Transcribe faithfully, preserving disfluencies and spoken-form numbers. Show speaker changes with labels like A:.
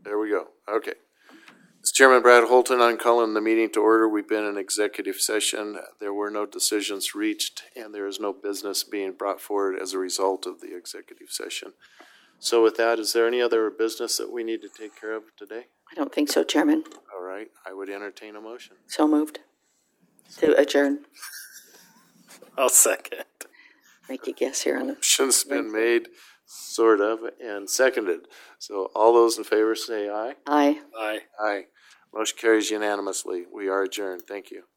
A: There we go. Okay. As Chairman Brad Holton, I'm calling the meeting to order. We've been in executive session. There were no decisions reached, and there is no business being brought forward as a result of the executive session. So with that, is there any other business that we need to take care of today?
B: I don't think so, Chairman.
A: All right. I would entertain a motion.
B: So moved. To adjourn.
C: I'll second.
B: Make you guess here on the.
A: Motion's been made, sort of, and seconded. So all those in favor say aye.
B: Aye.
C: Aye.
A: Aye. Motion carries unanimously. We are adjourned. Thank you.